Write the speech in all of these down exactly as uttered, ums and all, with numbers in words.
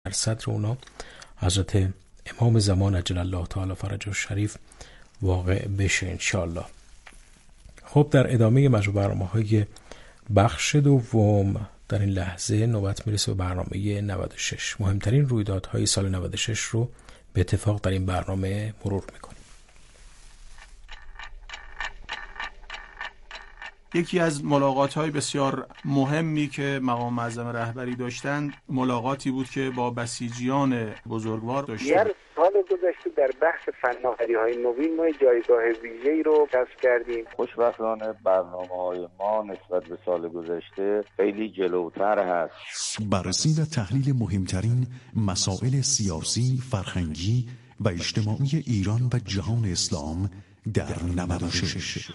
در صدر اونا حضرت امام زمان عجل الله تعالی فرجه الشریف واقع بشه انشاءالله. خب در ادامه مجموع برنامه‌های بخش دوم در این لحظه نوبت میرسه به برنامه نود و شش. مهمترین رویدادهای سال نود و شش رو به اتفاق در این برنامه مرور میکنیم. یکی از ملاقات‌های بسیار مهمی که مقام معظم رهبری داشتند ملاقاتی بود که با بسیجیان بزرگوار داشتند. در سال گذشته در بحث فناوری‌های نوین ما جایگاه ویژه‌ای رو کسب کردیم. خوشبختانه برنامه‌های ما نسبت به سال گذشته خیلی جلوتر هست. بررسی و تحلیل مهمترین مسائل سیاسی، فرهنگی و اجتماعی ایران و جهان اسلام در نود و شش.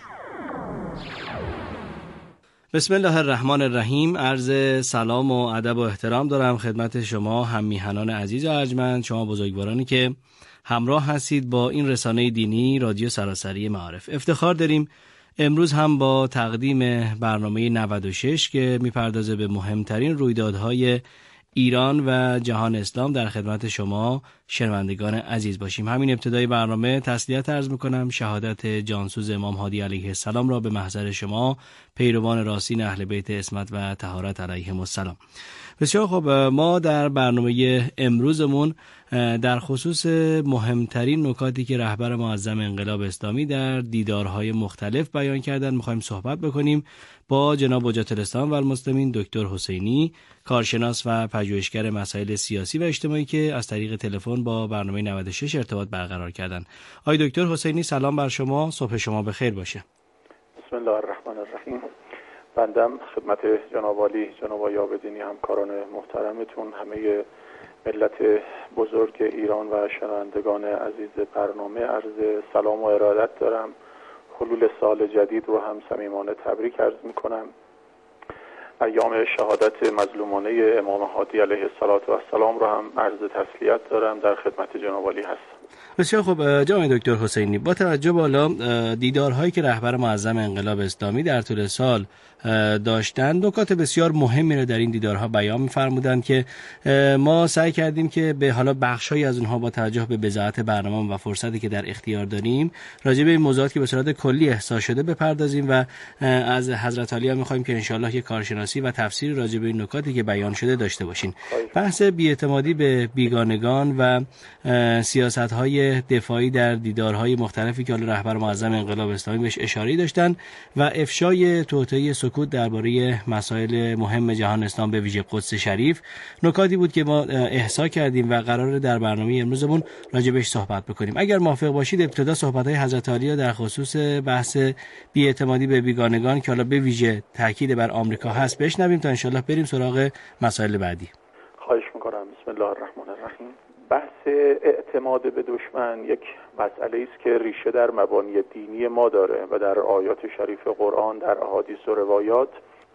بسم الله الرحمن الرحیم. عرض سلام و ادب و احترام دارم خدمت شما هم میهنان عزیز و ارجمند، شما بزرگوارانی که همراه هستید با این رسانه دینی رادیو سراسری معارف. افتخار داریم امروز هم با تقدیم برنامه نود و شش که میپردازه به مهمترین رویدادهای ایران و جهان اسلام در خدمت شما شنوندگان عزیز باشیم. همین ابتدای برنامه تسلیت عرض میکنم، شهادت جانسوز امام هادی علیه السلام را به محضر شما پیروان راستین اهل بیت عصمت و طهارت علیهم السلام. بسیار خب، ما در برنامه امروزمون در خصوص مهمترین نکاتی که رهبر معظم انقلاب اسلامی در دیدارهای مختلف بیان کردن میخوایم صحبت بکنیم با جناب حجت الاسلام و المسلمین دکتر حسینی، کارشناس و پژوهشگر مسائل سیاسی و اجتماعی که از طریق تلفن با برنامه نود و شش ارتباط برقرار کردن. آقای دکتر حسینی سلام بر شما، صبح شما بخیر باشه. بسم الله الرحمن الرحیم. بندم خدمت جناب عالی، جناب آقای عابدینی، همکاران محترمتون، همه ملت بزرگ ایران و شنوندگان عزیز برنامه عرض سلام و ارادت دارم. خلول سال جدید رو هم صمیمانه تبریک عرض میکنم. ایام شهادت مظلومانه امام هادی علیه السلام رو هم عرض تسلیت دارم. در خدمت جناب عالی هستم. بسیار خوب جناب دکتر حسینی، با توجه به بالا دیدارهایی که رهبر معظم انقلاب اسلامی در طول سال داشتند، نکات بسیار مهمی را در این دیدارها بیان می‌فرمودند که ما سعی کردیم که به حالا بخشایی از اونها با توجه به بضاعت برنامه و فرصتی که در اختیار داریم راجع به این موضوعات که به صورت کلی احساس شده بپردازیم و از حضرت علی هم می‌خوایم که انشالله یک کارشناسی و تفسیر راجع به این نکاتی که بیان شده داشته باشین. بحث بی‌اعتمادی به بیگانگان و سیاست‌های دفاعی در دیدارهای مختلفی که حالا رهبر معظم انقلاب اسلامی بهش اشاره داشتن و افشای توطئه سکوت درباره مسائل مهم جهان اسلام به ویژه قدس شریف نکاتی بود که ما احسا کردیم و قراره در برنامه امروزمون راجع بهش صحبت بکنیم. اگر موافق باشید ابتدا صحبت‌های حضرت عالی در خصوص بحث بی‌اعتمادی به بیگانگان که حالا به ویژه تاکید بر آمریکا هست بشنویم تا انشالله بریم سراغ مسائل بعدی. خواهش می‌کنم. بسم الله الرحمن الرحیم. بحث اعتماد به دشمن یک مسئله است که ریشه در مبانی دینی ما داره و در آیات شریف قرآن، در احادیث و روایات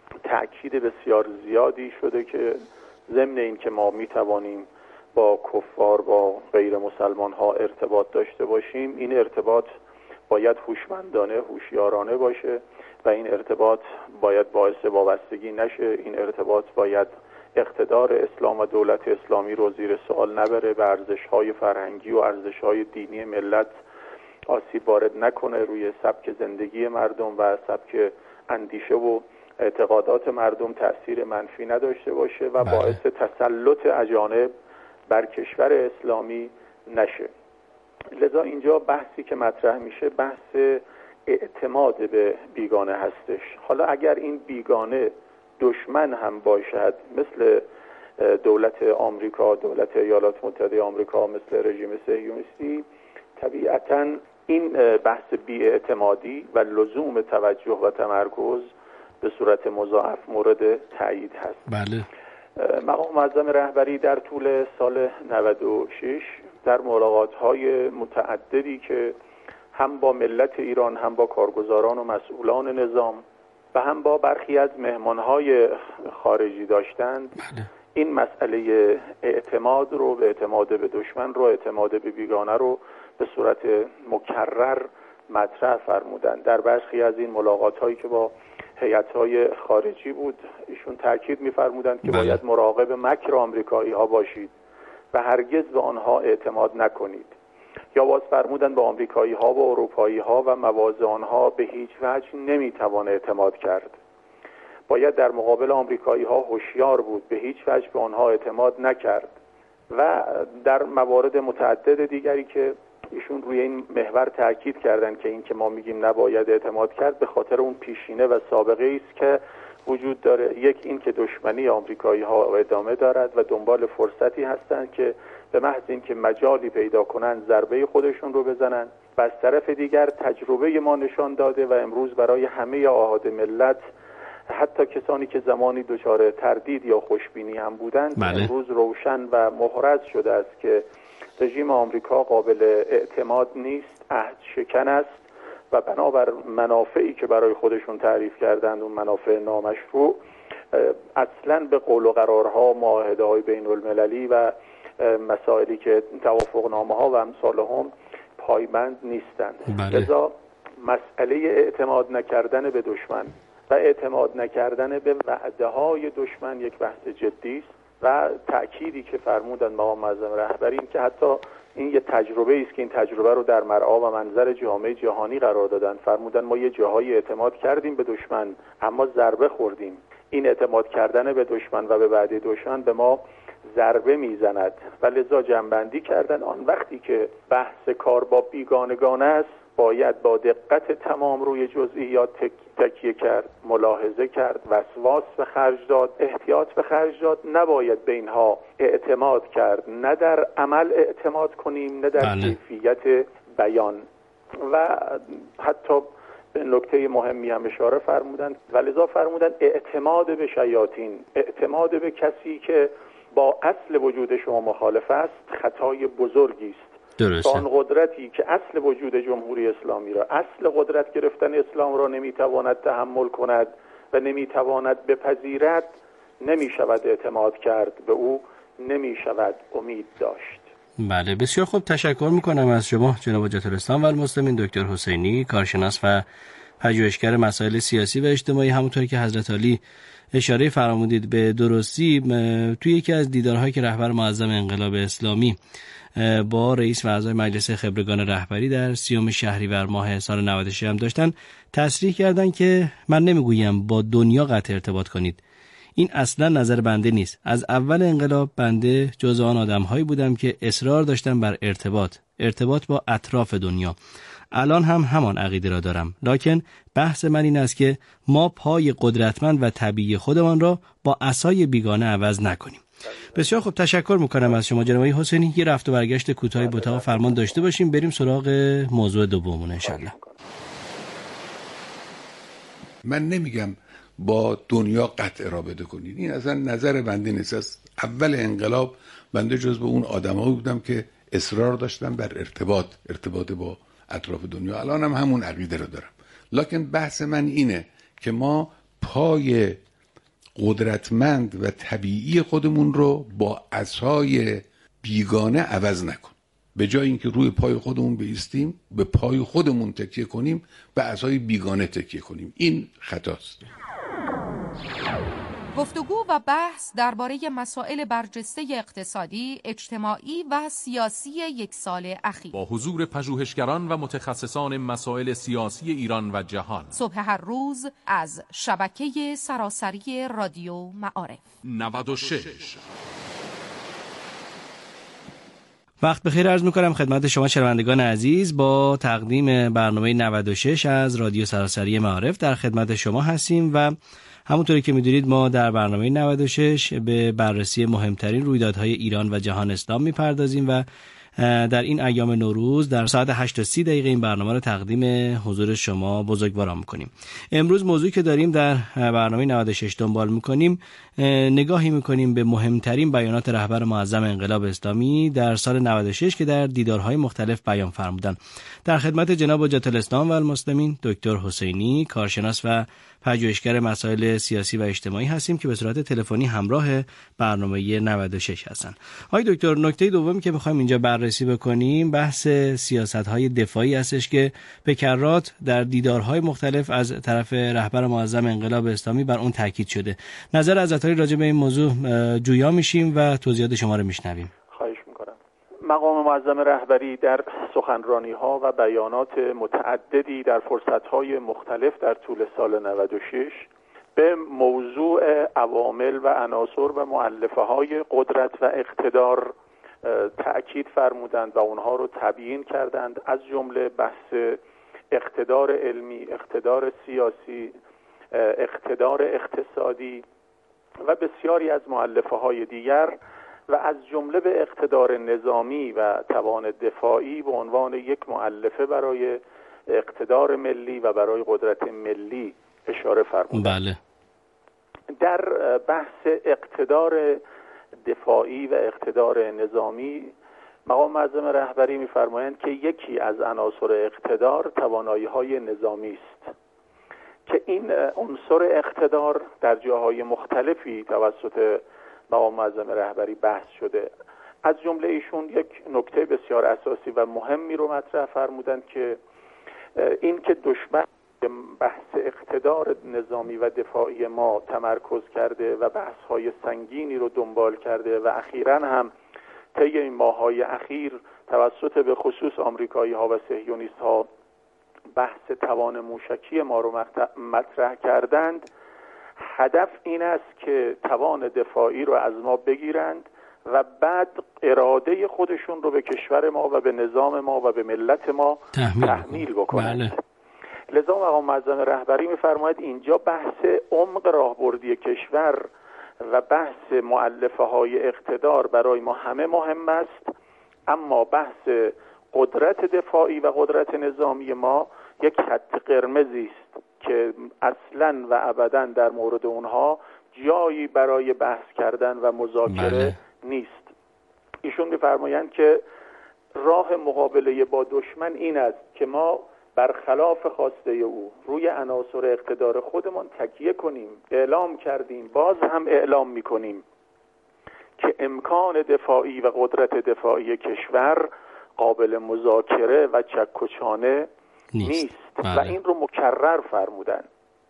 تأکید بسیار زیادی شده که ضمن این که ما میتوانیم با کفار، با غیر مسلمان ها ارتباط داشته باشیم، این ارتباط باید هوشمندانه، هوشیارانه باشه و این ارتباط باید باعث وابستگی نشه. این ارتباط باید اقتدار اسلام و دولت اسلامی رو زیر سوال نبره، به ارزش‌های فرهنگی و ارزش‌های دینی ملت آسیب وارد نکنه، روی سبک زندگی مردم و سبک اندیشه و اعتقادات مردم تأثیر منفی نداشته باشه و باعث تسلط اجانب بر کشور اسلامی نشه. لذا اینجا بحثی که مطرح میشه بحث اعتماد به بیگانه هستش. حالا اگر این بیگانه دشمن هم باشد، مثل دولت آمریکا، دولت ایالات متحده آمریکا، مثل رژیم صهیونیستی، طبیعتاً این بحث بی‌اعتمادی و لزوم توجه و تمرکز به صورت مضاعف مورد تایید هست. بله. مقام معظم رهبری در طول سال نود و شش در ملاقات‌های متعددی که هم با ملت ایران، هم با کارگزاران و مسئولان نظام و هم با برخی از مهمانهای خارجی داشتند، بله. این مسئله اعتماد رو، به اعتماد به دشمن رو، اعتماد به بیگانه رو به صورت مکرر مطرح فرمودند. در برخی از این ملاقات هایی که با هیئت‌های خارجی بود، ایشون تاکید می‌فرمودند که بله. باید مراقب مکر آمریکایی ها باشید و هرگز به آنها اعتماد نکنید. یا باز فرمودند به آمریکایی ها و اروپایی ها و مواضع آنها به هیچ وجه نمیتوان اعتماد کرد. باید در مقابل آمریکایی ها هوشیار بود، به هیچ وجه به آنها اعتماد نکرد. و در موارد متعدد دیگری که ایشون روی این محور تاکید کردن که این که ما میگیم نباید اعتماد کرد به خاطر اون پیشینه و سابقه است که وجود داره. یک این که دشمنی آمریکایی ها ادامه دارد و دنبال فرصتی هستند که به محض این که مجالی پیدا کنند ضربه خودشون رو بزنن، و از طرف دیگر تجربه ما نشان داده و امروز برای همه احاد ملت، حتی کسانی که زمانی دچار تردید یا خوشبینی هم بودند، بله. امروز روشن و محرز شده است که رژیم آمریکا قابل اعتماد نیست، عهد شکن است و بنابر منافعی که برای خودشون تعریف کردند، اون منافع نامشروع، اصلا به قول و قرارها، معاهده های بین المللی و مسائلی که توافق نامه ها و امثال هم پایبند نیستند. بله. لذا مسئله اعتماد نکردن به دشمن و اعتماد نکردن به وعده های دشمن یک بحث جدی است و تأکیدی که فرمودند مقام معظم رهبری این که حتی این یه تجربه است که این تجربه رو در مرعا و منظر جامعه جهانی قرار دادن. فرمودند ما یه جاهای اعتماد کردیم به دشمن اما ضربه خوردیم. این اعتماد کردن به دشمن و به وعده دشمن به ما ضربه میزند و لذا جنبندی کردن آن وقتی که بحث کار با بیگانگان است باید با دقت تمام روی جزئیات تک... تکیه کرد، ملاحظه کرد، وسواس به خرج داد، احتیاط به خرج داد. نباید به اینها اعتماد کرد، نه در عمل اعتماد کنیم نه در بله. کیفیت بیان. و حتی به نکته مهمی هم اشاره فرمودند و لذا فرمودند اعتماد به شیاطین، اعتماد به کسی که با اصل وجود شما مخالف است خطای بزرگی است. درسته. آن قدرتی که اصل وجود جمهوری اسلامی را، اصل قدرت گرفتن اسلام را نمیتواند تحمل کند و نمیتواند بپذیرد، نمیشود اعتماد کرد به او، نمیشود امید داشت. بله، بسیار خوب. تشکر میکنم از شما جناب حجت الاسلام و المسلمین دکتر حسینی، کارشناس و پژوهشگر مسائل سیاسی و اجتماعی. همونطوری که حضرت عالی اشاره فرمودید به درستی، توی یکی از دیدارهایی که رهبر معظم انقلاب اسلامی با رئیس و اعضای مجلس خبرگان رهبری در سیوم شهریور ماه سال نود و شش هم داشتن، تصریح کردن که من نمیگویم با دنیا قطع ارتباط کنید، این اصلا نظر بنده نیست. از اول انقلاب بنده جزو آن آدم‌هایی بودم که اصرار داشتم بر ارتباط ارتباط با اطراف دنیا. الان هم همان عقیده را دارم، لکن بحث من این است که ما پای قدرتمند و طبیعی خودمان را با عصای بیگانه عوض نکنیم. بسیار خوب، تشکر میکنم از شما جناب حسینی. یه رفت و برگشت کوتاهی با اتاق فرمان داشته باشیم، بریم سراغ موضوع دومون انشالله. من نمیگم با دنیا قطع رابطه کنید، این اصلا نظر بنده نیست. از اول انقلاب بنده جزو اون آدمایی بودم که اصرار داشتم بر ارتباط ارتباط با اطراف دنیا. الان هم همون عقیده رو دارم، لکن بحث من اینه که ما پای قدرتمند و طبیعی خودمون رو با عصای بیگانه عوض نکن. به جای اینکه روی پای خودمون بایستیم، به پای خودمون تکیه کنیم، به عصای بیگانه تکیه کنیم. این خطاست. گفتگو و بحث درباره مسائل برجسته اقتصادی، اجتماعی و سیاسی یک سال اخیر با حضور پژوهشگران و متخصصان مسائل سیاسی ایران و جهان، صبح هر روز از شبکه سراسری رادیو معارف نود و شش. وقت بخیر عرض میکنم خدمت شما شنوندگان عزیز. با تقدیم برنامه نود و شش از رادیو سراسری معارف در خدمت شما هستیم و همونطوری که میدونید ما در برنامه نود و شش به بررسی مهمترین رویدادهای ایران و جهان اسلام میپردازیم و در این ایام نوروز در ساعت هشت و سی دقیقه این برنامه رو تقدیم حضور شما بزرگواران میکنیم. امروز موضوعی که داریم در برنامه نود و شش دنبال میکنیم، نگاهی میکنیم به مهمترین بیانات رهبر معظم انقلاب اسلامی در سال نود و شش که در دیدارهای مختلف بیان فرمودند. در خدمت جناب حجت الاسلام و المسلمین دکتر حسینی، کارشناس و پژوهشگر مسائل سیاسی و اجتماعی هستیم که به صورت تلفنی همراه برنامه نود و شش هستند. آقای دکتر، نکته دومی که می‌خوایم اینجا بررسی بکنیم بحث سیاست‌های دفاعی هستش که به کرات در دیدارهای مختلف از طرف رهبر معظم انقلاب اسلامی بر اون تاکید شده. نظر حضرت عالی راجع به این موضوع جویا میشیم و توضیحات شما رو میشنویم. خواهش می‌کنم. مقام معظم رهبری در سخنرانی‌ها و بیانات متعددی در فرصت‌های مختلف در طول سال نود و شش به موضوع عوامل و عناصر و مؤلفه‌های قدرت و اقتدار تأکید فرمودند و اونها رو تبیین کردند، از جمله بحث اقتدار علمی، اقتدار سیاسی، اقتدار اقتصادی و بسیاری از مؤلفه‌های دیگر و از جمله به اقتدار نظامی و توان دفاعی به عنوان یک مؤلفه برای اقتدار ملی و برای قدرت ملی اشاره فرمودند. بله. در بحث اقتدار دفاعی و اقتدار نظامی مقام معظم رهبری می‌فرمایند که یکی از عناصر اقتدار توانایی‌های نظامی است که این عنصر اقتدار در جاهای مختلفی توسط مقام معظم رهبری بحث شده. از جمله ایشون یک نکته بسیار اساسی و مهمی رو مطرح فرمودند که این که دشمن بحث اقتدار نظامی و دفاعی ما تمرکز کرده و بحث‌های سنگینی رو دنبال کرده و اخیراً هم طی این ماه‌های اخیر توسط به خصوص آمریکایی‌ها و صهیونیست‌ها بحث توان موشکی ما رو مطرح کردند، هدف این است که توان دفاعی رو از ما بگیرند و بعد اراده خودشون رو به کشور ما و به نظام ما و به ملت ما تحمیل, تحمیل بکنند. بله. لذا مقام معظم رهبری می‌فرماید اینجا بحث عمق راهبردی کشور و بحث مؤلفه‌های اقتدار برای ما همه مهم است، اما بحث قدرت دفاعی و قدرت نظامی ما یک خط قرمزی است که اصلاً و ابداً در مورد اونها جایی برای بحث کردن و مذاکره بله. نیست. ایشون می‌فرمایند که راه مقابله با دشمن این است که ما برخلاف خواسته او روی عناصر اقتدار خودمان تکیه کنیم. اعلام کردیم، باز هم اعلام می‌کنیم که امکان دفاعی و قدرت دفاعی کشور قابل مذاکره و چک و چانه نیست, نیست. و این رو مکرر فرمودن.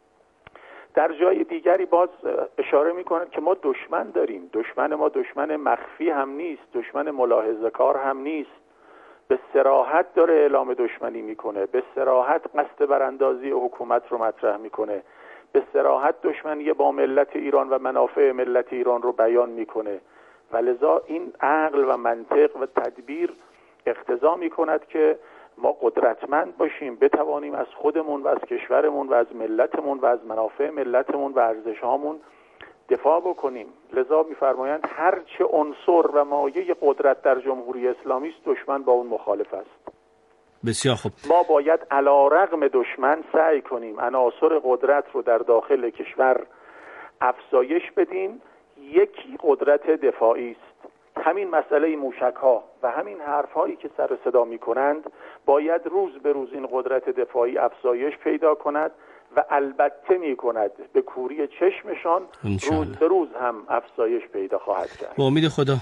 در جای دیگری باز اشاره می‌کنند که ما دشمن داریم. دشمن ما دشمن مخفی هم نیست، دشمن ملاحظه کار هم نیست. به صراحت داره اعلام دشمنی میکنه، به صراحت قصد براندازی حکومت رو مطرح میکنه، به صراحت دشمنی با ملت ایران و منافع ملت ایران رو بیان میکنه و لذا این عقل و منطق و تدبیر اقتضا میکند که ما قدرتمند باشیم، بتوانیم از خودمون و از کشورمون و از ملتمون و از منافع ملتمون و ارزش‌هامون دفاع بکنیم. لذا می‌فرمایند هر چه عنصر و مایه قدرت در جمهوری اسلامی است دشمن با اون مخالف است. بسیار خوب. ما باید علی‌رغم دشمن سعی کنیم عناصر قدرت رو در داخل کشور افزایش بدیم. یکی قدرت دفاعی است. همین مسئله موشک‌ها و همین حرف‌هایی که سر صدا می‌کنند باید روز به روز این قدرت دفاعی افزایش پیدا کند و البته می‌کند به کوری چشمشان روز به روز هم افزایش پیدا خواهد کرد. با امید خدا.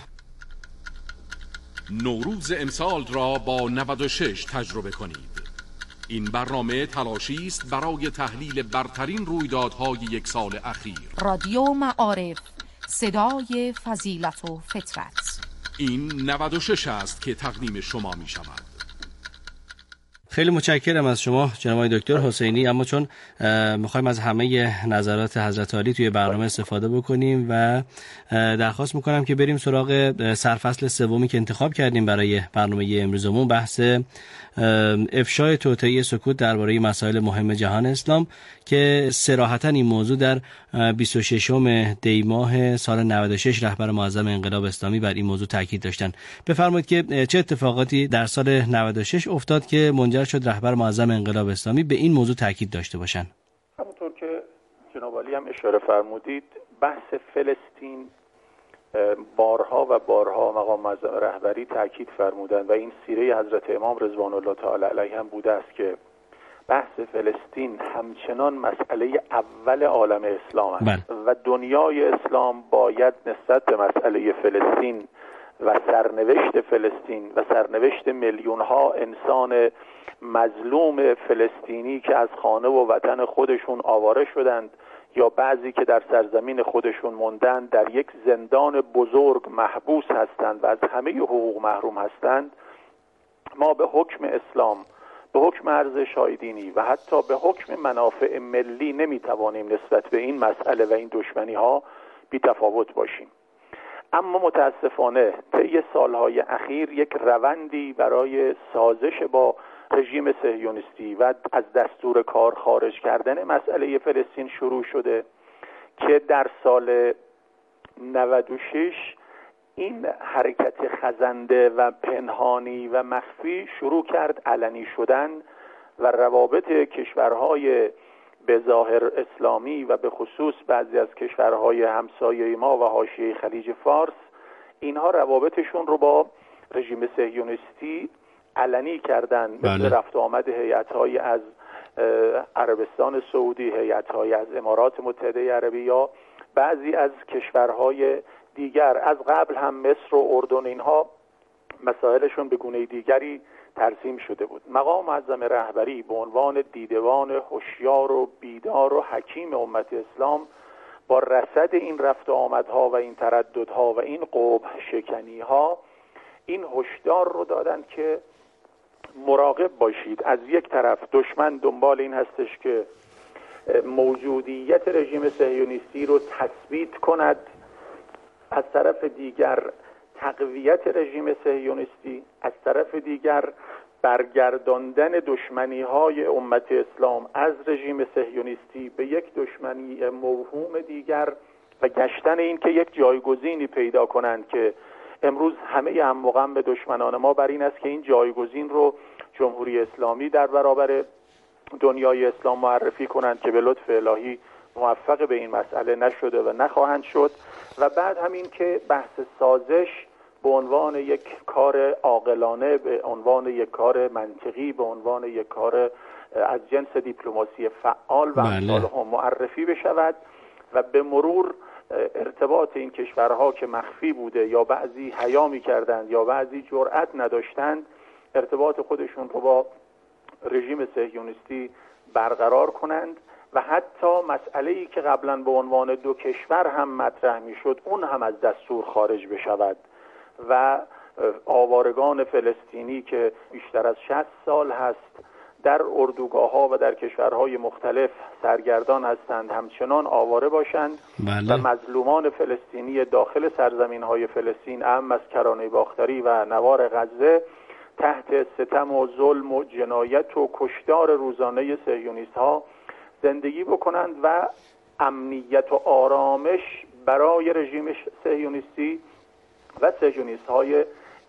نوروز امسال را با نود و شش تجربه کنید. این برنامه تلاشی است برای تحلیل برترین رویدادهای یک سال اخیر. رادیو معارف، صدای فضیلت و فطرت. این نود و شش است که تقدیم شما می شود. خیلی متشکرم از شما جناب دکتر حسینی، اما چون میخوایم از همه نظرات حضرت عالی توی برنامه استفاده بکنیم و درخواست میکنم که بریم سراغ سرفصل سومی که انتخاب کردیم برای برنامه امروزمون، بحث افشای توطئه سکوت درباره مسائل مهم جهان اسلام که صراحتاً این موضوع در بیست و ششم دی ماه سال نود و شش رهبر معظم انقلاب اسلامی بر این موضوع تاکید داشتن. بفرمایید که چه اتفاقاتی در سال نود و شش افتاد که منجر شد رهبر معظم انقلاب اسلامی به این موضوع تاکید داشته باشن؟ همونطور که جناب عالی هم اشاره فرمودید، بحث فلسطین بارها و بارها مقام معظم رهبری تاکید فرمودند و این سیره حضرت امام رضوان الله تعالی علیه هم بوده است که بحث فلسطین همچنان مسئله اول عالم اسلام است بل. و دنیای اسلام باید نسبت به مسئله فلسطین و سرنوشت فلسطین و سرنوشت میلیون ها انسان مظلوم فلسطینی که از خانه و وطن خودشون آواره شدند یا بعضی که در سرزمین خودشون موندن در یک زندان بزرگ محبوس هستند و از همه حقوق محروم هستند، ما به حکم اسلام، به حکم ارزش‌های دینی و حتی به حکم منافع ملی نمیتوانیم نسبت به این مسئله و این دشمنی‌ها بی‌تفاوت باشیم. اما متاسفانه طی سالهای اخیر یک روندی برای سازش با رژیم صهیونیستی و از دستور کار خارج کردن مسئله فلسطین شروع شده که در سال نود و شش این حرکت خزنده و پنهانی و مخفی شروع کرد علنی شدن و روابط کشورهای به ظاهر اسلامی و به خصوص بعضی از کشورهای همسایه ما و حاشیه خلیج فارس، اینها روابطشون رو با رژیم صهیونیستی علنی کردن. بله. مثل رفت آمد هیئت‌های از عربستان سعودی، هیئت‌های از امارات متحده عربی یا بعضی از کشورهای دیگر. از قبل هم مصر و اردن اینها مسائلشون به گونه دیگری ترسیم شده بود. مقام معظم رهبری به عنوان دیدبان هوشیار و بیدار و حکیم امت اسلام با رصد این رفت و آمدها و این ترددها و این قبح شکنیها این هشدار رو دادن که مراقب باشید. از یک طرف دشمن دنبال این هستش که موجودیت رژیم صهیونیستی رو تثبیت کند، از طرف دیگر تقویت رژیم صهیونیستی، از طرف دیگر برگرداندن دشمنی‌های امت اسلام از رژیم صهیونیستی به یک دشمنی موهوم دیگر و گشتن این که یک جایگزینی پیدا کنند که امروز همه هم مغم به دشمنان ما بر این است که این جایگزین رو جمهوری اسلامی در برابر دنیای اسلام معرفی کنند که به لطف الهی موفق به این مسئله نشده و نخواهند شد. و بعد همین که بحث سازش به عنوان یک کار عاقلانه، به عنوان یک کار منطقی، به عنوان یک کار از جنس دیپلماسی فعال و امثالهم معرفی بشود و به مرور ارتباط این کشورها که مخفی بوده یا بعضی حیا می‌کردند یا بعضی جرأت نداشتند ارتباط خودشون رو با رژیم صهیونیستی برقرار کنند و حتی مسئله‌ای که قبلا به عنوان دو کشور هم مطرح می‌شد اون هم از دستور خارج بشود و آوارگان فلسطینی که بیشتر از شصت سال هست در اردوگاه‌ها و در کشورهای مختلف سرگردان هستند همچنان آواره باشند. بله. و مظلومان فلسطینی داخل سرزمین‌های فلسطین، اهم از کرانه باختری و نوار غزه، تحت ستم و ظلم و جنایت و کشتار روزانه صهیونیست‌ها زندگی بکنند و امنیت و آرامش برای رژیم صهیونیستی و صهیونیست‌های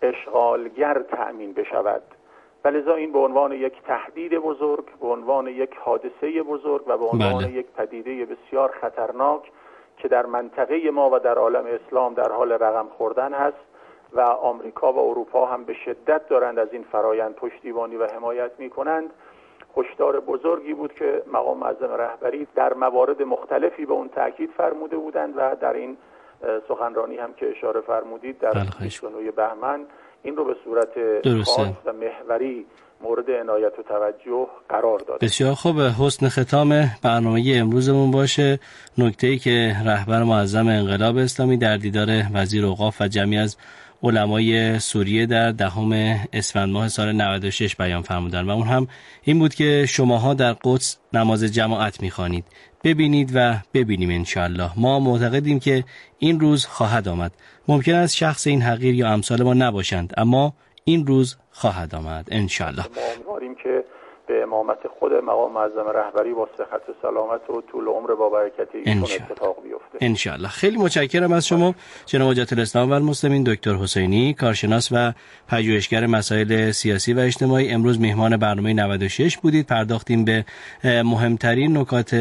اشغالگر تأمین بشود. ولذا این به عنوان یک تهدید بزرگ، به عنوان یک حادثه بزرگ و به عنوان بله. یک پدیده بسیار خطرناک که در منطقه ما و در عالم اسلام در حال رقم خوردن هست و آمریکا و اروپا هم به شدت دارند از این فرایند پشتیبانی و حمایت می‌کنند، هشدار بزرگی بود که مقام معظم رهبری در موارد مختلفی به اون تاکید فرموده بودند و در این سخنرانی هم که اشاره فرمودید در بیست و نه بهمن این رو به صورت خاص و محوری مورد عنایت و توجه قرار داد. بسیار خوب. حسن ختام برنامه امروزمون باشه نکته‌ای که رهبر معظم انقلاب اسلامی در دیدار وزیر اوقاف و جمعی از علمای سوریه در دهم اسفند ماه سال نود و شش بیان فرمودند و اون هم این بود که شماها در قدس نماز جماعت می‌خوانید، ببینید و ببینیم انشالله. ما معتقدیم که این روز خواهد آمد. ممکن است شخص این حقیر یا امثال ما نباشند، اما این روز خواهد آمد انشالله. ما امیدواریم که به امامت خود مقام معظم رهبری با صحت و سلامت و طول عمر با برکت ایشون اتفاق بیفته انشالله. خیلی متشکرم از شما جناب حجت الاسلام و المسلمین دکتر حسینی، کارشناس و پژوهشگر مسائل سیاسی و اجتماعی. امروز مهمان برنامه نود و شش بودید. پرداختیم به مهمترین نکات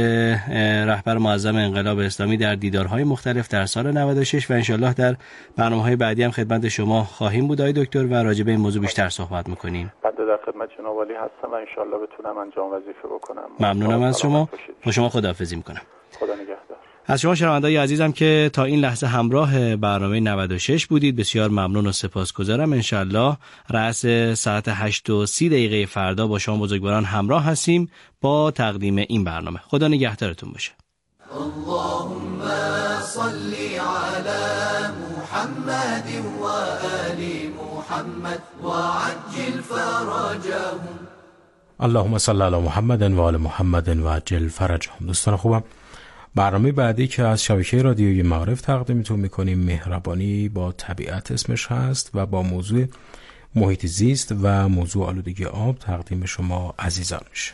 رهبر معظم انقلاب اسلامی در دیدارهای مختلف در سال نود و شش و انشالله در برنامه‌های بعدی هم خدمت شما خواهیم بود آقای دکتر و راجع به این موضوع بیشتر صحبت می‌کنیم. بنده در خدمت جناب عالی هستم و انشالله بتونم انجام وظیفه بکنم. ممنونم از شما. با شما خداحافظی میکنم. خدا نگهدار. از شما شنوندگان عزیزم که تا این لحظه همراه برنامه نود و شش بودید بسیار ممنون و سپاسگزارم. انشالله رأس ساعت هشت و سی دقیقه فردا با شما بزرگواران همراه هستیم با تقدیم این برنامه. خدا نگهدارتون باشه. اللهم صل على محمد و آل محمد و عجل فرجهم. اللهم صل علی محمد و آل محمد و عجل فرجهم. دوستان خوبم، برنامه بعدی که از شبکه رادیویی معارف تقدیمتون میکنیم مهربانی با طبیعت اسمش هست و با موضوع محیط زیست و موضوع آلودگی آب تقدیم شما عزیزان میشه.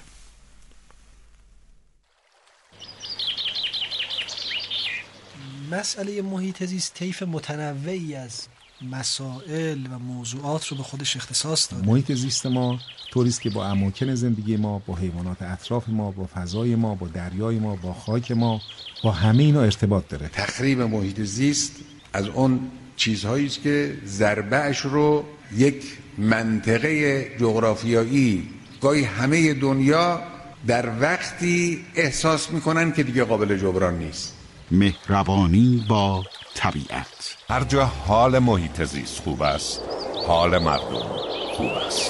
مسئله محیط زیست طیف متنوعی از مسائل و موضوعات رو به خودش اختصاص داده. محیط زیست ما طوری است که با اماکن زندگی ما، با حیوانات اطراف ما، با فضای ما، با دریای ما، با خاک ما، با همه اینا ارتباط داره. تخریب محیط زیست از اون چیزهایی است که ضربه‌اش رو یک منطقه جغرافیایی گاهی همه دنیا در وقتی احساس میکنن که دیگه قابل جبران نیست. مهربانی با طبیعت. هر جا حال محیط زیست خوب است، حال مردم خوب است.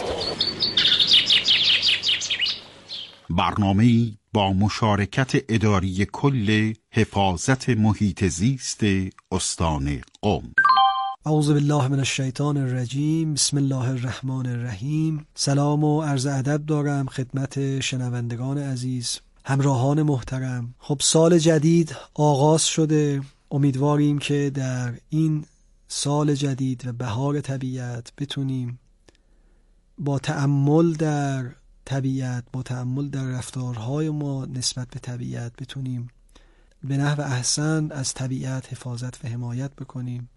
برنامه‌ای با مشارکت اداری کل حفاظت محیط زیست استان قم. اعوذ بالله من الشیطان الرجیم. بسم الله الرحمن الرحیم. سلام و عرض ادب دارم خدمت شنوندگان عزیز، همراهان محترم. خب سال جدید آغاز شده، امیدواریم که در این سال جدید و بهار طبیعت بتونیم با تأمل در طبیعت، با تأمل در رفتارهای ما نسبت به طبیعت بتونیم به نحو احسن از طبیعت حفاظت و حمایت بکنیم.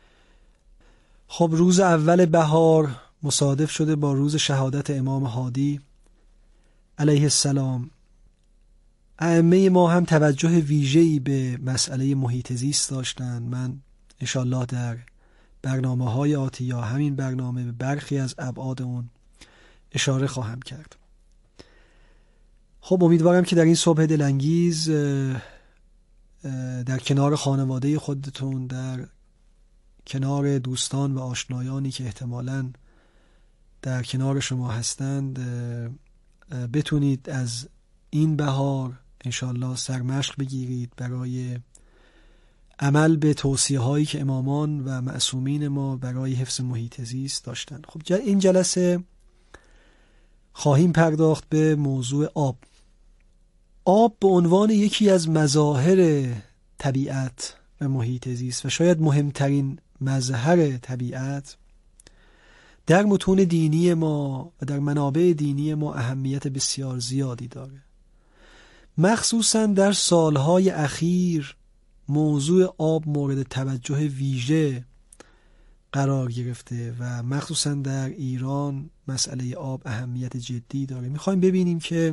خب روز اول بهار مصادف شده با روز شهادت امام هادی علیه السلام. ائمه ما هم توجه ویژه‌ای به مسئله محیط زیست داشتن. من انشالله در برنامه‌های آتی یا همین برنامه به برخی از ابعاد اون اشاره خواهم کرد. خب امیدوارم که در این صبح دلانگیز در کنار خانواده خودتون، در کنار دوستان و آشنایانی که احتمالاً در کنار شما هستند، بتونید از این بهار انشالله سرمشق بگیرید برای عمل به توصیه هایی که امامان و معصومین ما برای حفظ محیط زیست داشتن. خب این جلسه خواهیم پرداخت به موضوع آب. آب به عنوان یکی از مظاهر طبیعت و محیط زیست و شاید مهمترین مظهر طبیعت در متون دینی ما و در منابع دینی ما اهمیت بسیار زیادی داره. مخصوصا در سالهای اخیر موضوع آب مورد توجه ویژه قرار گرفته و مخصوصا در ایران مسئله آب اهمیت جدی داره. میخوایم ببینیم که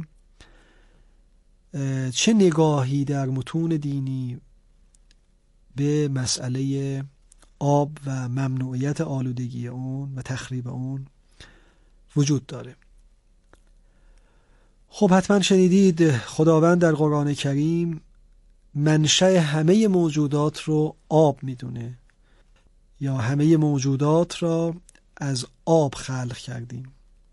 چه نگاهی در متون دینی به مسئله آب و ممنوعیت آلودگی اون و تخریب اون وجود داره. خب حتما شنیدید خداوند در قرآن کریم منشأ همه موجودات رو آب میدونه، یا همه موجودات را از آب خلق کردیم.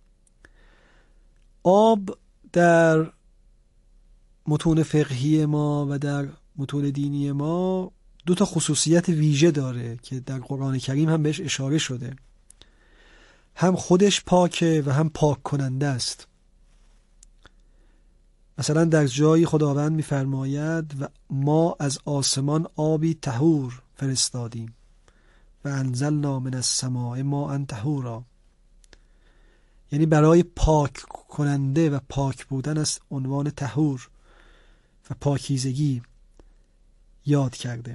آب در متون فقهی ما و در متون دینی ما دو تا خصوصیت ویژه داره که در قرآن کریم هم بهش اشاره شده. هم خودش پاکه و هم پاک کننده است. مثلا در جایی خداوند می‌فرماید و ما از آسمان آبی طهور فرستادیم و انزلنا من السماء ماء طهورا، یعنی برای پاک کننده و پاک بودن از عنوان طهور و پاکیزگی یاد کرده.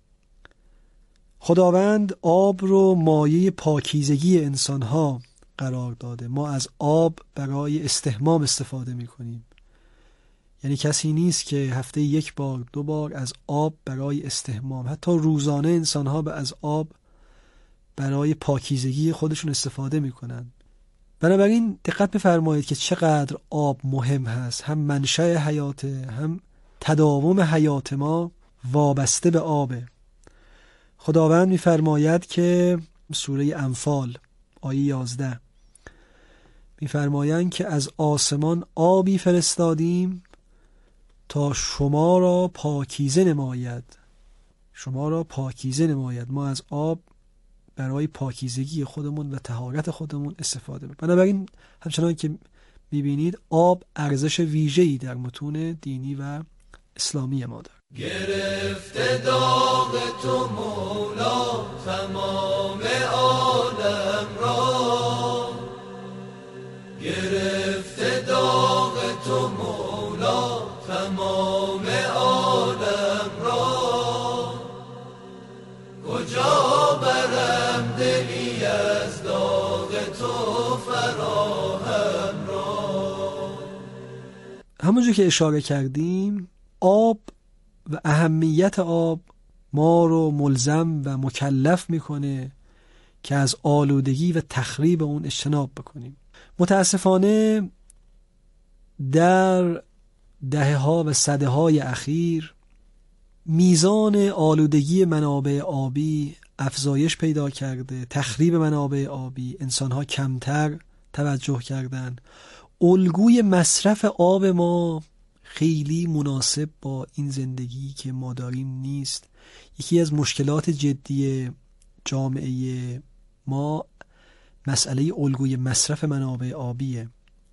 خداوند آب رو مایه پاکیزگی انسانها قرار داده. ما از آب برای استحمام استفاده می‌کنیم، یعنی کسی نیست که هفته یک بار دو بار از آب برای استحمام، حتی روزانه انسانها به از آب برای پاکیزگی خودشون استفاده میکنن. بنابراین دقت بفرمایید که چقدر آب مهم هست. هم منشأ حیاته، هم تداوم حیات ما وابسته به آبه. خداوند میفرماید که سوره انفال آیه یازده میفرمایند که از آسمان آبی فرستادیم تا شما را پاکیزه نماید، شما را پاکیزه نماید. ما از آب برای پاکیزگی خودمون و طهارت خودمون استفاده می‌کنیم. بنابراین همچنان که می‌بینید آب ارزش ویژه‌ای در متون دینی و اسلامی ما داره. گرفته داغ تو مولا تمام عالم را، گرفته داغ تو مولا تمام عالم را، کجا برم دلی از داغ تو فراهم را. همونجور که اشاره کردیم آب و اهمیت آب ما رو ملزم و مکلف میکنه که از آلودگی و تخریب اون اجتناب بکنیم. متاسفانه در دهه ها و سده های اخیر میزان آلودگی منابع آبی افزایش پیدا کرده، تخریب منابع آبی، انسان ها کمتر توجه کردن. الگوی مصرف آب ما خیلی مناسب با این زندگی که ما داریم نیست. یکی از مشکلات جدی جامعه ما مسئله الگوی مصرف منابع آبیه.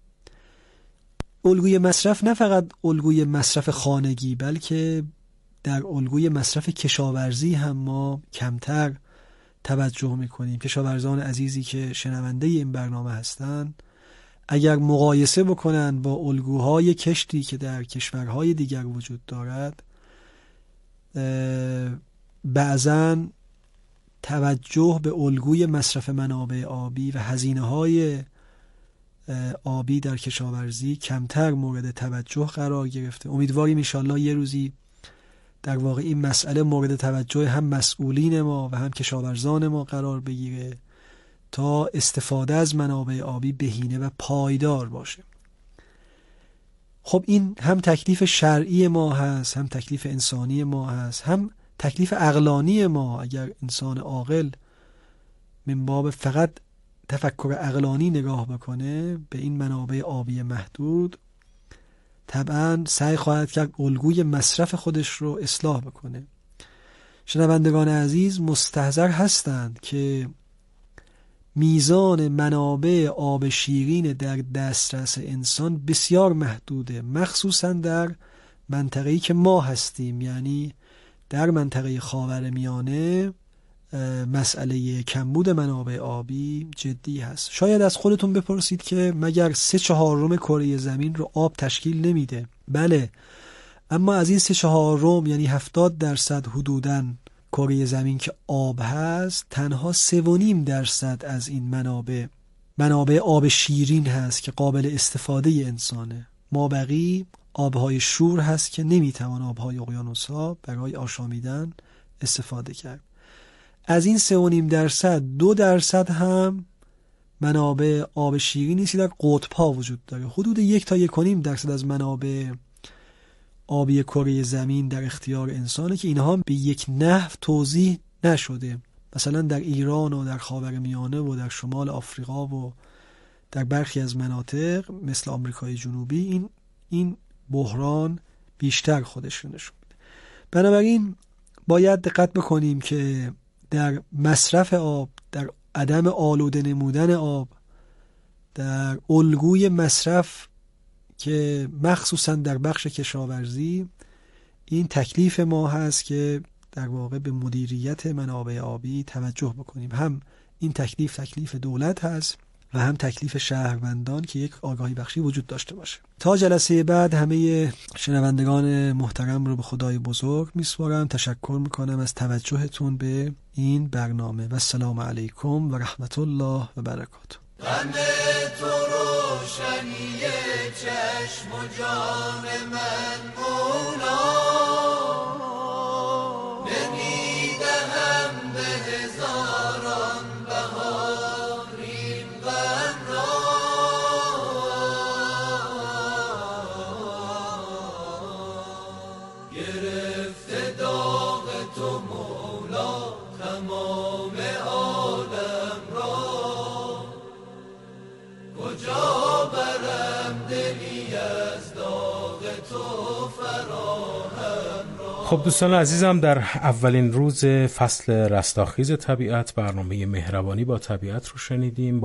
الگوی مصرف نه فقط الگوی مصرف خانگی، بلکه در الگوی مصرف کشاورزی هم ما کمتر توجه میکنیم. کشاورزان عزیزی که شنونده این برنامه هستن اگر مقایسه بکنن با الگوهای کشتی که در کشورهای دیگر وجود دارد، بعضاً توجه به الگوی مصرف منابع آبی و هزینه‌های آبی در کشاورزی کمتر مورد توجه قرار گرفته. امیدواریم انشالله یه روزی در واقع این مسئله مورد توجه هم مسئولین ما و هم کشاورزان ما قرار بگیره تا استفاده از منابع آبی بهینه و پایدار باشه. خب این هم تکلیف شرعی ما هست، هم تکلیف انسانی ما هست، هم تکلیف عقلانی ما. اگر انسان عاقل من باب فقط تفکر عقلانی نگاه بکنه به این منابع آبی محدود، طبعا سعی خواهد کرد الگوی مصرف خودش رو اصلاح بکنه. شنوندگان عزیز مستحضر هستند که میزان منابع آب شیرین در دسترس انسان بسیار محدوده، مخصوصا در منطقه‌ای که ما هستیم، یعنی در منطقه خاورمیانه مسئله کمبود منابع آبی جدی هست. شاید از خودتون بپرسید که مگر سه چهارم کره زمین رو آب تشکیل نمیده؟ بله، اما از این سه چهارم یعنی هفتاد درصد حدوداً کره زمین که آب هست، تنها سه و نیم درصد از این منابع منابع آب شیرین هست که قابل استفاده انسانه. ما بقی آبهای شور هست که نمیتوان آبهای اقیانوس‌ها برای آشامیدن استفاده کرد. از این سه و نیم درصد دو درصد هم منابع آب شیرینی است که در قطب‌ها وجود داره. حدود یک تا یک و نیم درصد از منابع آبی کره زمین در اختیار انسانه که اینها به یک نحو توضیح نشده. مثلا در ایران و در خاورمیانه و در شمال آفریقا و در برخی از مناطق مثل آمریکای جنوبی این این بحران بیشتر خودش رو نشون میده. بنابراین باید دقت بکنیم که در مصرف آب، در عدم آلوده نمودن آب، در الگوی مصرف که مخصوصا در بخش کشاورزی، این تکلیف ما هست که در واقع به مدیریت منابع آبی توجه بکنیم. هم این تکلیف تکلیف دولت هست و هم تکلیف شهروندان که یک آگاهی بخشی وجود داشته باشه. تا جلسه بعد همه شنوندگان محترم رو به خدای بزرگ میسپارم. تشکر میکنم از توجهتون به این برنامه و السلام علیکم و رحمت الله و برکاته. غم تو روشنی چشم و جان من مولا، نمیدهم به هزاران بهاریم غم را. گرفته داغ تو مولا تمام عالم را، کجا برم دلی از داغ تو فرا خب دوستان عزیزم، در اولین روز فصل رستاخیز طبیعت برنامه مهربانی با طبیعت رو شنیدیم.